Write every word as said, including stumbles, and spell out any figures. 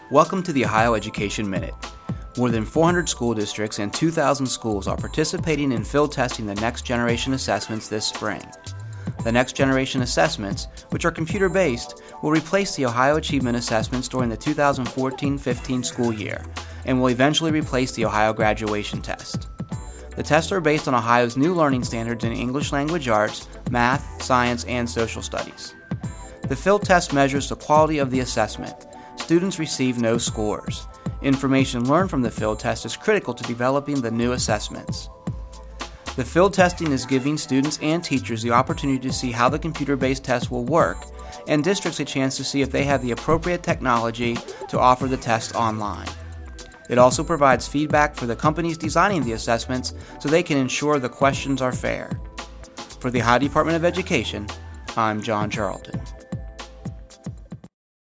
Welcome to the Ohio Education Minute. More than four hundred school districts and two thousand schools are participating in field testing the Next Generation Assessments this spring. The Next Generation Assessments, which are computer-based, will replace the Ohio Achievement Assessments during the two thousand fourteen fifteen school year and will eventually replace the Ohio Graduation Test. The tests are based on Ohio's new learning standards in English language arts, math, science, and social studies. The field test measures the quality of the assessment. Students receive no scores. Information learned from the field test is critical to developing the new assessments. The field testing is giving students and teachers the opportunity to see how the computer-based test will work, and districts a chance to see if they have the appropriate technology to offer the test online. It also provides feedback for the companies designing the assessments so they can ensure the questions are fair. For the Ohio Department of Education, I'm John Charlton.